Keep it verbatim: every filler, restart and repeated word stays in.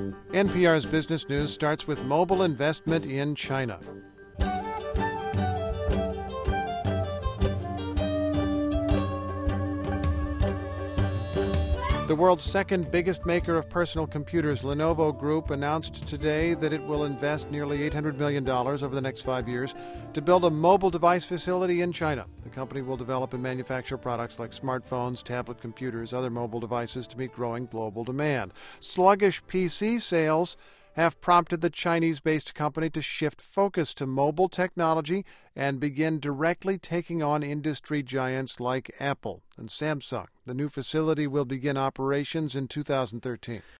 N P R's Business News starts with mobile investment in China. The world's second biggest maker of personal computers, Lenovo Group, announced today that it will invest nearly eight hundred million dollars over the next five years to build a mobile device facility in China. The company will develop and manufacture products like smartphones, tablet computers, other mobile devices to meet growing global demand. Sluggish P C sales have prompted the Chinese-based company to shift focus to mobile technology and begin directly taking on industry giants like Apple and Samsung. The new facility will begin operations in two thousand thirteen.